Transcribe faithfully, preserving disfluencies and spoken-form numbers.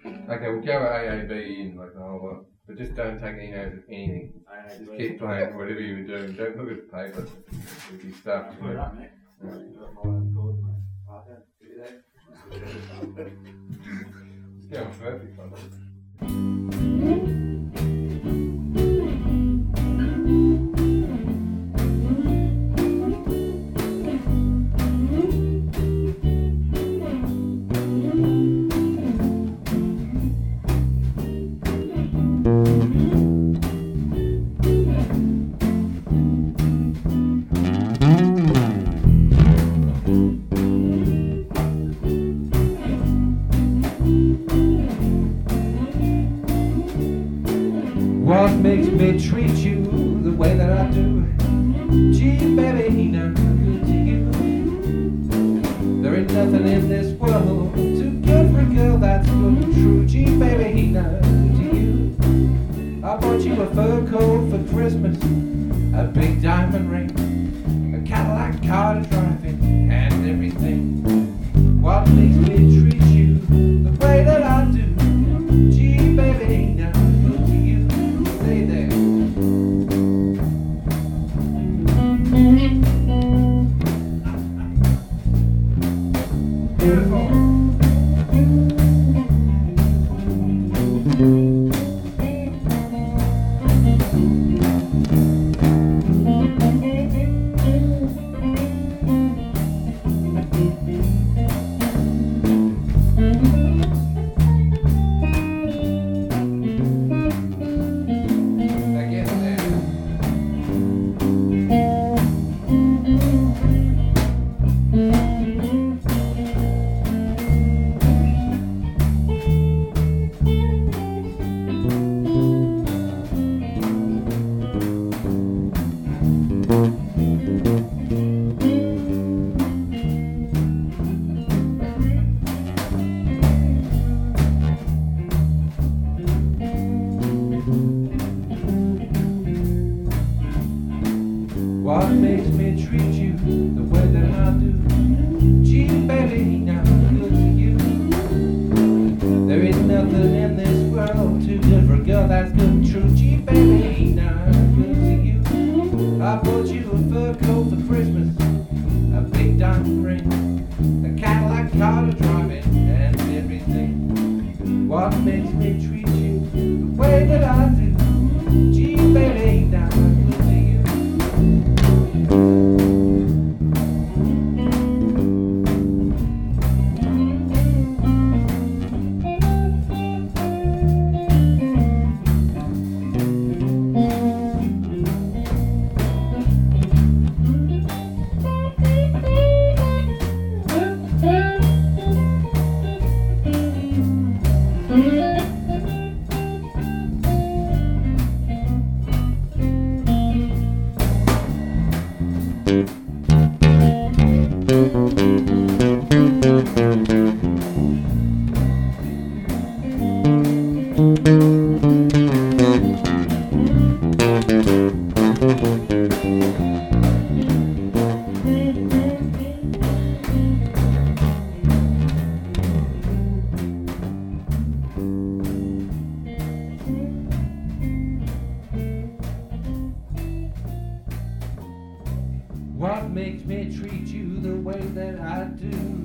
Okay, we'll go A A B in like the whole lot, but just don't take any notes of anything. Just keep playing whatever you were doing. Don't look at the paper with your stuff. Put it up, mate. It's going perfect, I think. What makes me treat you the way that I do? Gee, baby, he not good to you. There ain't nothing in this world too good for a girl that's good and true. Gee, baby, he not good to you. I bought you a fur coat for Christmas, a big diamond ring, a Cadillac car to drive in, and everything. What makes me treat you the way that I do? Gee, baby, he not good to you. Stay there. Beautiful. What makes me treat you the way that I do? Gee, baby, now I'm good to you. There ain't nothing in this world too good for a girl that's good and true. Gee, baby, now I'm good to you. I bought you a fur coat for Christmas, a big diamond ring, a Cadillac car to drive in, and everything. What makes me treat you the way that I do? Gee, baby, now I'm good to you. What makes me treat you the way that I do?